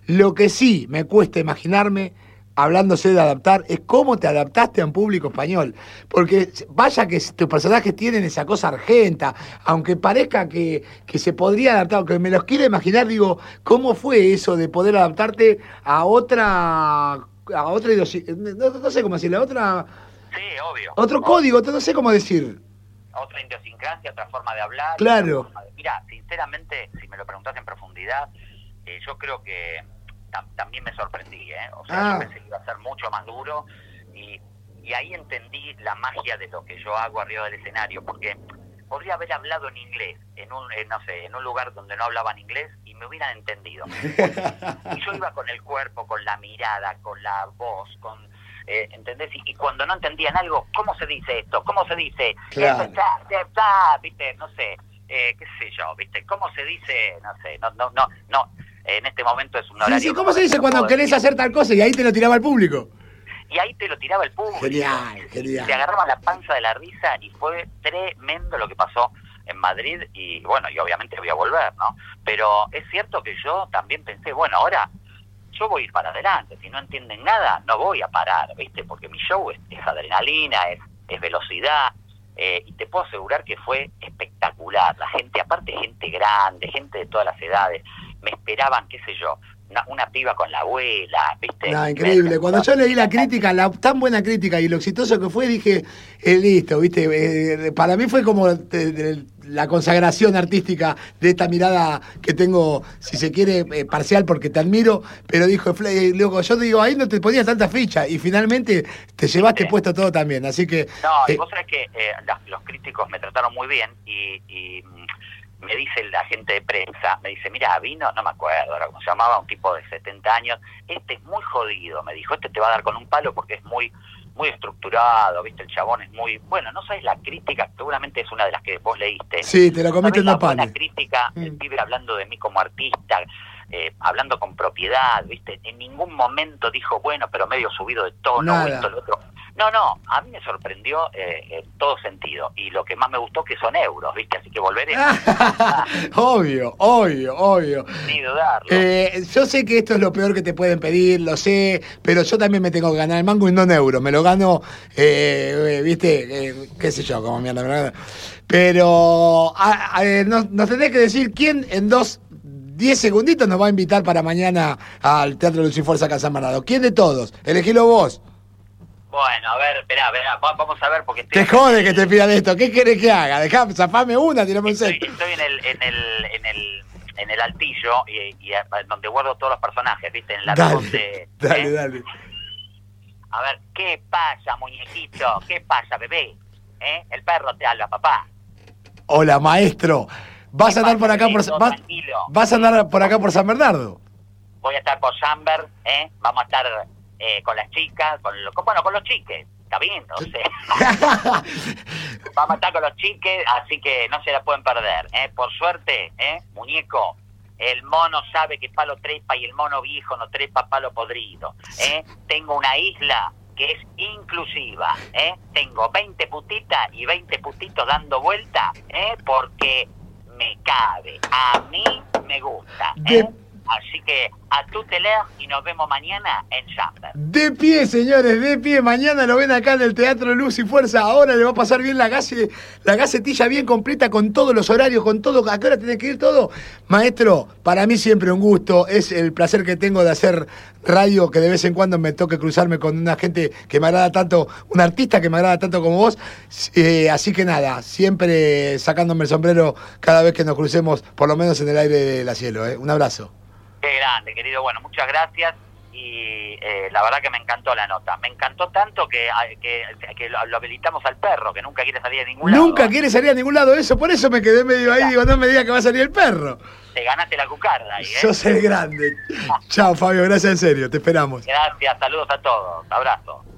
Lo que sí me cuesta imaginarme, hablándose de adaptar, es cómo te adaptaste a un público español. Porque vaya que tus personajes tienen esa cosa argenta, aunque parezca que se podría adaptar, aunque me los quiero imaginar, digo, ¿cómo fue eso de poder adaptarte a otra no sé cómo decirle, a otra, Sí, obvio. otro código, no sé cómo decir. Otra idiosincrasia, otra forma de hablar. Claro. Mira, sinceramente, si me lo preguntás en profundidad, yo creo que también me sorprendí, ¿eh? O sea, yo pensé que iba a ser mucho más duro y ahí entendí la magia de lo que yo hago arriba del escenario, porque podría haber hablado en inglés, no sé, en un lugar donde no hablaban inglés y me hubieran entendido. Y yo iba con el cuerpo, con la mirada, con la voz, ¿entendés? Y cuando no entendían algo, ¿cómo se dice esto? ¿Cómo se dice? Claro. ¿Viste? No sé, qué sé yo, ¿viste? ¿Cómo se dice? No sé, no. En este momento es un horario... Sí, ¿cómo se dice cuando querés hacer tal cosa y ahí te lo tiraba el público? Y ahí te lo tiraba el público. Genial, genial. Te agarraba la panza de la risa y fue tremendo lo que pasó en Madrid y bueno, y obviamente voy a volver, ¿no? Pero es cierto que yo también pensé, bueno, ahora yo voy a ir para adelante, si no entienden nada, no voy a parar, ¿viste? Porque mi show es adrenalina, es velocidad, y te puedo asegurar que fue espectacular. La gente, aparte gente grande, gente de todas las edades, me esperaban, qué sé yo, una piba con la abuela, ¿viste? No, increíble. Cuando yo leí la crítica, tan buena crítica y lo exitoso que fue, dije, listo, ¿viste? Para mí fue como la consagración artística de esta mirada que tengo, si se quiere, parcial, porque te admiro, pero dijo, loco, yo te digo, ahí no te ponía tanta ficha y finalmente te llevaste puesto todo también, así que... No, y vos sabés que los críticos me trataron muy bien y me dice la gente de prensa, me dice, mira, vino, no me acuerdo ahora cómo se llamaba, un tipo de 70 años, este es muy jodido, me dijo, este te va a dar con un palo porque es muy estructurado, viste, el chabón es muy... Bueno, no sabes la crítica, seguramente es una de las que vos leíste. Sí, te lo comiste en la pana. La crítica, el pibe hablando de mí como artista, hablando con propiedad, viste, en ningún momento dijo, bueno, pero medio subido de tono, esto, lo otro. No, a mí me sorprendió en todo sentido. Y lo que más me gustó que son euros, ¿viste? Así que volveré. Obvio. Ni dudarlo. Yo sé que esto es lo peor que te pueden pedir, lo sé, pero yo también me tengo que ganar el mango y no en euros. Me lo gano, ¿viste? Qué sé yo, como mierda, ¿verdad? Pero nos tenés que decir quién en 10 segunditos nos va a invitar para mañana al Teatro Luz y Fuerza acá en San Bernardo. ¿Quién de todos? Elegilo vos. Bueno, a ver, esperá, vamos a ver porque... Te jode que te pidan esto, ¿qué querés que haga? Dejá, zafame una, tirame un Estoy set. en el altillo y donde guardo todos los personajes, ¿viste? En la Dale. A ver, ¿qué pasa, muñequito? ¿Qué pasa, bebé? El perro te habla, papá. Hola, maestro. ¿Vas a andar por acá vas a andar por acá por San Bernardo? Voy a estar por Samber, vamos a estar con las chicas, con los chiques, ¿está bien? O sea, vamos a estar con los chiques, así que no se la pueden perder, por suerte, muñeco, el mono sabe que palo trepa y el mono viejo no trepa palo podrido, tengo una isla que es inclusiva, tengo 20 putitas y 20 putitos dando vuelta, porque me cabe, a mí me gusta, Así que a tu teler y nos vemos mañana en Chamber. De pie, señores, de pie. Mañana lo ven acá en el Teatro Luz y Fuerza. Ahora le va a pasar bien la gacetilla bien completa con todos los horarios, con todo. ¿A qué hora tenés que ir todo? Maestro, para mí siempre un gusto. Es el placer que tengo de hacer radio, que de vez en cuando me toque cruzarme con una gente que me agrada tanto, un artista que me agrada tanto como vos. Así que nada, siempre sacándome el sombrero cada vez que nos crucemos, por lo menos en el aire de la cielo. Un abrazo. Qué grande, querido. Bueno, muchas gracias y la verdad que me encantó la nota. Me encantó tanto que lo habilitamos al perro, que nunca quiere salir a ningún lado. Nunca quiere salir a ningún lado, eso, por eso me quedé medio ahí, digo, no me diga que va a salir el perro. Te ganaste la cucarda ahí, Sos el grande. Chao, Fabio, gracias en serio, te esperamos. Gracias, saludos a todos, abrazo.